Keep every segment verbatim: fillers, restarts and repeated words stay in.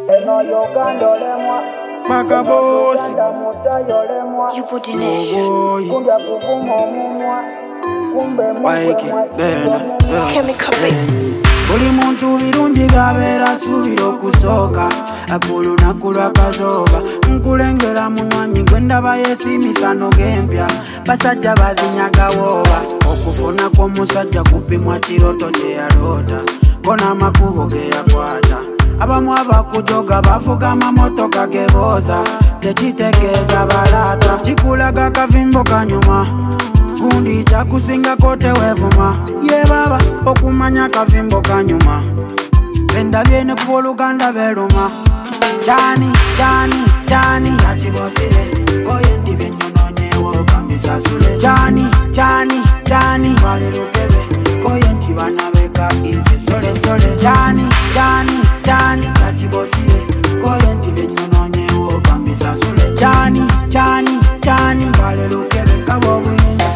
Baka boss. You put in it. Oh boy. Waiki, bena, bena. Chemical beats. Buli muntu birungi gabeera suubira okusoka akulu nakulu akazoba nkulengera munywanyi gwe ndaba yeesimisano g'empya basajja bazinyaga wooba okufuna kw'omusajja kupimwa kiroto kye yaloota ko n'amakubo ge yakwata abamu abakujoga bavuga amamotoka gebooza tekitegeeza balaata kikulaga akavimbo kanyuma gundi kyakusingako teweevuma ye baba okumanya akavimbo kanyuma endabye ne ku Oluganda beeruma kyani kyani kyani yakibosire koye nti byennyononyeewo bambisasule kyani kyani kyani balirukebe koye nti banabeka izi solesole kyani kyani kyani yakibosire koye nti byennyononyeewo bambisasule kyani kyani kyani balirukebe kabo buyinza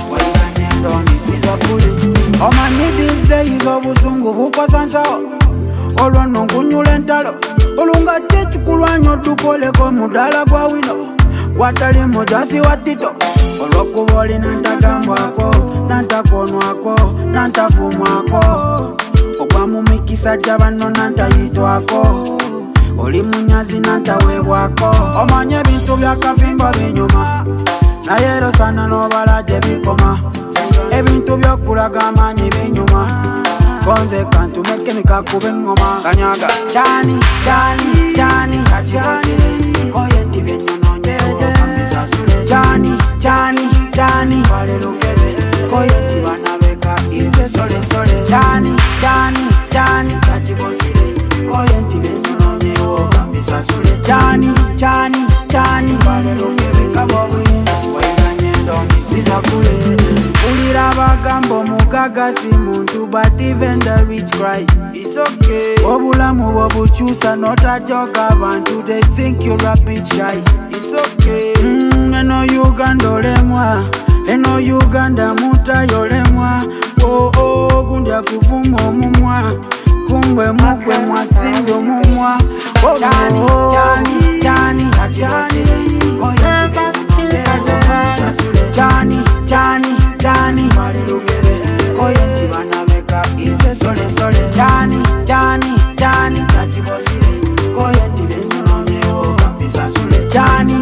omanyi these days obusungu bukosansawo olwo nno nkunyula entalo olunga kyekikulwanya otukoleko mudala gwa wino watali mujasi wa tito olwokuba oli nantagambwako nantakonwako nantavumwako ogwa mu mikisa gya banno nantayitwako oli munyazi nantaweebwako omanyi ebintu byakavimbo binyuma naye ero sana n'obala gye bikoma ebintu byokulaga amaanyi binyuma konze kantumeke nikakube engoma kanyaga kyani kyani kyani kakibosire koye nti byennyononyeewo bambisasule kyani kyani kyani balirukebe koye nti banabeka ize solesole kyani kyani kyani kakibosire koye nti byennyononyeewo bambisasule kyani kyani kyani balirukebe kabobuyinza waiganye ndomisiza kule ulira bagamba omugaga si muntu but even the rich cry it's okay obulamu bwobukyusa notajoga abantu they think you're a bit shy it's okay mm, eno Uganda olemwa eno Uganda mutayo olemwa oh oh gundi akuvuma omumwa kumbwe mukwe mwasimbi omumwa kyani kyani kyani yakibosire kyani kyani kyani balirukebe koye nti banabeka ize solesole kyani kyani kyani kakibosire koye nti byennyononyeewo bambisasule kyani